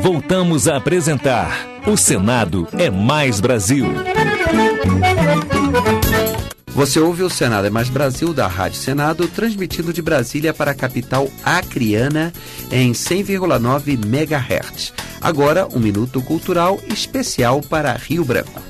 Voltamos a apresentar O Senado é Mais Brasil. Você ouve o Senado é Mais Brasil da Rádio Senado, transmitindo de Brasília para a capital acreana em 100,9 MHz. Agora, um minuto cultural especial para Rio Branco.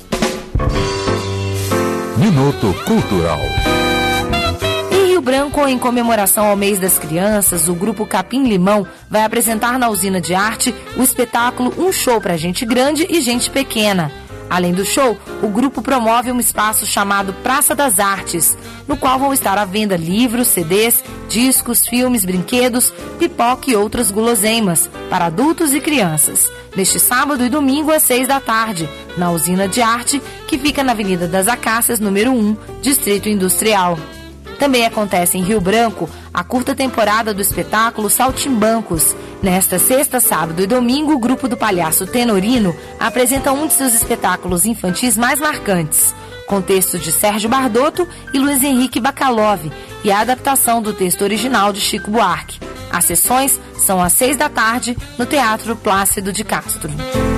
Minuto Cultural. Em Rio Branco, em comemoração ao mês das crianças, o grupo Capim Limão vai apresentar na Usina de Arte o espetáculo Um Show para Gente Grande e Gente Pequena. Além do show, o grupo promove um espaço chamado Praça das Artes, no qual vão estar à venda livros, CDs, discos, filmes, brinquedos, pipoca e outras guloseimas para adultos e crianças. Neste sábado e domingo às 6 da tarde, na Usina de Arte, que fica na Avenida das Acácias, número 1, Distrito Industrial. Também acontece em Rio Branco a curta temporada do espetáculo Saltimbancos. Nesta sexta, sábado e domingo, o grupo do Palhaço Tenorino apresenta um de seus espetáculos infantis mais marcantes, com textos de Sérgio Bardotto e Luiz Henrique Bacalov, e a adaptação do texto original de Chico Buarque. As sessões são às 6 da tarde no Teatro Plácido de Castro.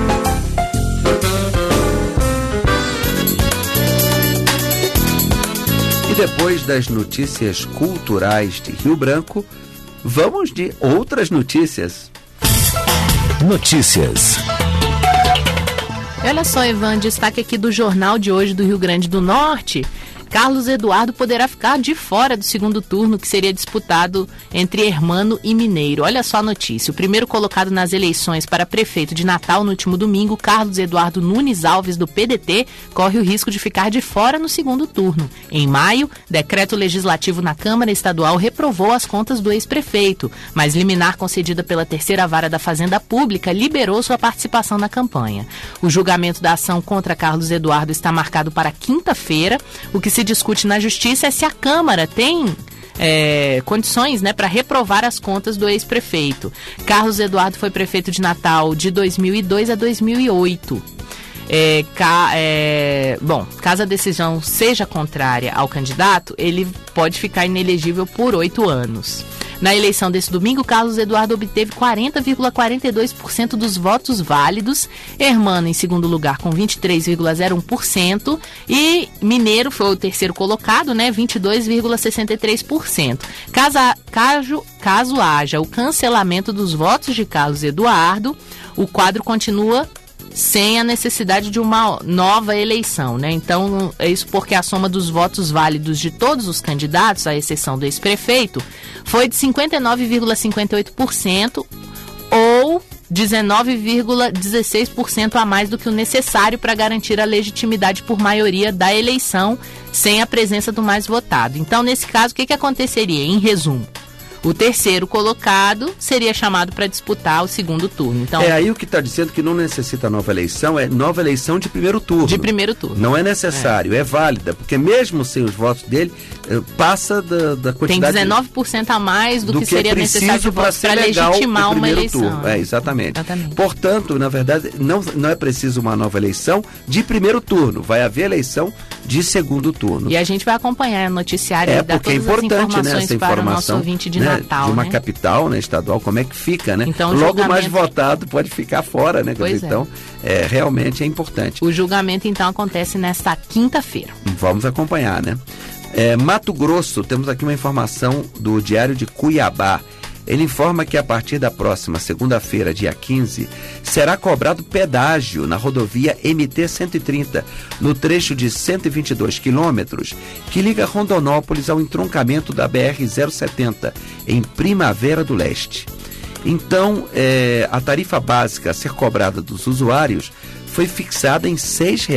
E depois das notícias culturais de Rio Branco, vamos de outras notícias. Notícias. Olha só, Ivan, destaque aqui do Jornal de hoje do Rio Grande do Norte. Carlos Eduardo poderá ficar de fora do segundo turno, que seria disputado entre Hermano e Mineiro. Olha só a notícia. O primeiro colocado nas eleições para prefeito de Natal no último domingo, Carlos Eduardo Nunes Alves, do PDT, corre o risco de ficar de fora no segundo turno. Em maio, decreto legislativo na Câmara Estadual reprovou as contas do ex-prefeito, mas liminar concedida pela terceira vara da Fazenda Pública liberou sua participação na campanha. O julgamento da ação contra Carlos Eduardo está marcado para quinta-feira. O que se discute na Justiça é se a Câmara tem condições, para reprovar as contas do ex-prefeito. Carlos Eduardo foi prefeito de Natal de 2002 a 2008. Caso a decisão seja contrária ao candidato, ele pode ficar inelegível por 8 anos. Na eleição desse domingo, Carlos Eduardo obteve 40,42% dos votos válidos, Hermano em segundo lugar com 23,01% e Mineiro foi o terceiro colocado, 22,63%. Caso haja o cancelamento dos votos de Carlos Eduardo, o quadro continua sem a necessidade de uma nova eleição, Então, é isso porque a soma dos votos válidos de todos os candidatos, à exceção do ex-prefeito, foi de 59,58% ou 19,16% a mais do que o necessário para garantir a legitimidade por maioria da eleição sem a presença do mais votado. Então, nesse caso, o que aconteceria? Em resumo, o terceiro colocado seria chamado para disputar o segundo turno. Então, aí o que está dizendo que não necessita nova eleição é nova eleição de primeiro turno. De primeiro turno. Não é necessário, é válida, porque mesmo sem os votos dele, passa da quantidade... Tem 19% a mais do que seria necessário de votos para legitimar uma eleição. Exatamente. Portanto, na verdade, não é preciso uma nova eleição de primeiro turno. Vai haver eleição de segundo turno. E a gente vai acompanhar o noticiário e dar todas as informações para o nosso ouvinte de Natal. De uma capital, estadual, como é que fica, Então, logo mais votado pode ficar fora, Então, realmente é importante. O julgamento, então, acontece nesta quinta-feira. Vamos acompanhar, Mato Grosso, temos aqui uma informação do Diário de Cuiabá. Ele informa que a partir da próxima segunda-feira, dia 15, será cobrado pedágio na rodovia MT-130, no trecho de 122 quilômetros, que liga Rondonópolis ao entroncamento da BR-070, em Primavera do Leste. Então, a tarifa básica a ser cobrada dos usuários foi fixada em R$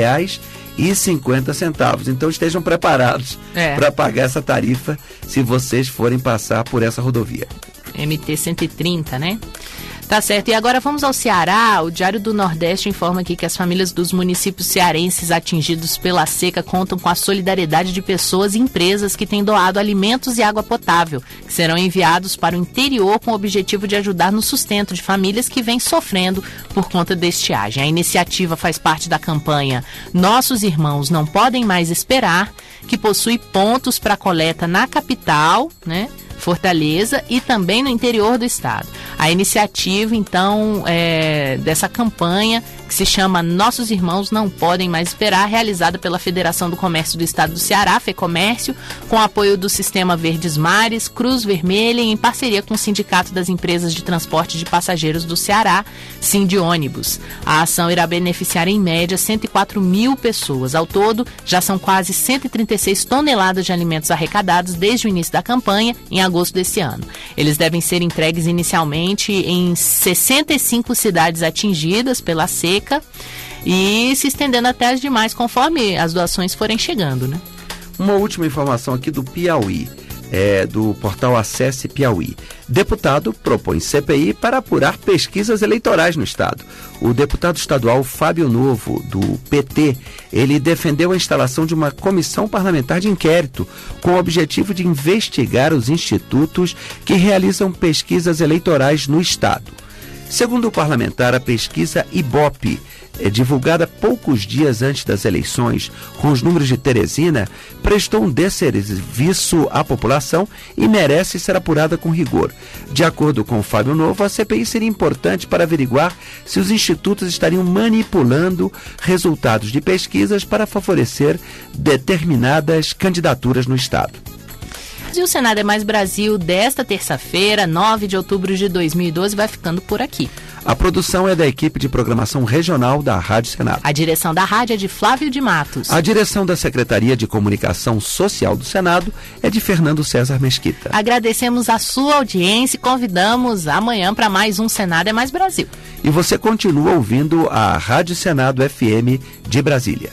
6,50. Então estejam preparados para pagar essa tarifa se vocês forem passar por essa rodovia. MT-130, Tá certo. E agora vamos ao Ceará. O Diário do Nordeste informa aqui que as famílias dos municípios cearenses atingidos pela seca contam com a solidariedade de pessoas e empresas que têm doado alimentos e água potável, que serão enviados para o interior com o objetivo de ajudar no sustento de famílias que vêm sofrendo por conta da estiagem. A iniciativa faz parte da campanha Nossos Irmãos Não Podem Mais Esperar, que possui pontos para coleta na capital, Fortaleza, e também no interior do estado. a iniciativa, então, dessa campanha que se chama Nossos Irmãos Não Podem Mais Esperar, realizada pela Federação do Comércio do Estado do Ceará, FEComércio, com apoio do Sistema Verdes Mares, Cruz Vermelha e em parceria com o Sindicato das Empresas de Transporte de Passageiros do Ceará, Sindiônibus. A ação irá beneficiar em média 104 mil pessoas. Ao todo, já são quase 136 toneladas de alimentos arrecadados desde o início da campanha, em agosto desse ano. Eles devem ser entregues inicialmente em 65 cidades atingidas pela seca e se estendendo até as demais, conforme as doações forem chegando, né? Uma última informação aqui do Piauí, do portal Acesse Piauí. Deputado propõe CPI para apurar pesquisas eleitorais no estado. O deputado estadual Fábio Novo, do PT, ele defendeu a instalação de uma comissão parlamentar de inquérito com o objetivo de investigar os institutos que realizam pesquisas eleitorais no estado. Segundo o parlamentar, a pesquisa Ibope, divulgada poucos dias antes das eleições, com os números de Teresina, prestou um desserviço à população e merece ser apurada com rigor. De acordo com o Fábio Novo, a CPI seria importante para averiguar se os institutos estariam manipulando resultados de pesquisas para favorecer determinadas candidaturas no estado. E o Senado é Mais Brasil desta terça-feira, 9 de outubro de 2012, vai ficando por aqui. A produção é da equipe de programação regional da Rádio Senado. A direção da rádio é de Flávio de Matos. A direção da Secretaria de Comunicação Social do Senado é de Fernando César Mesquita. Agradecemos a sua audiência e convidamos amanhã para mais um Senado é Mais Brasil. E você continua ouvindo a Rádio Senado FM de Brasília.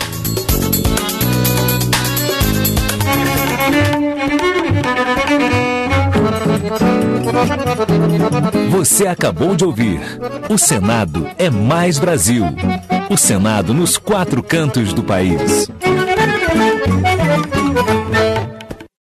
Você acabou de ouvir O Senado é Mais Brasil. O Senado nos 4 cantos do país.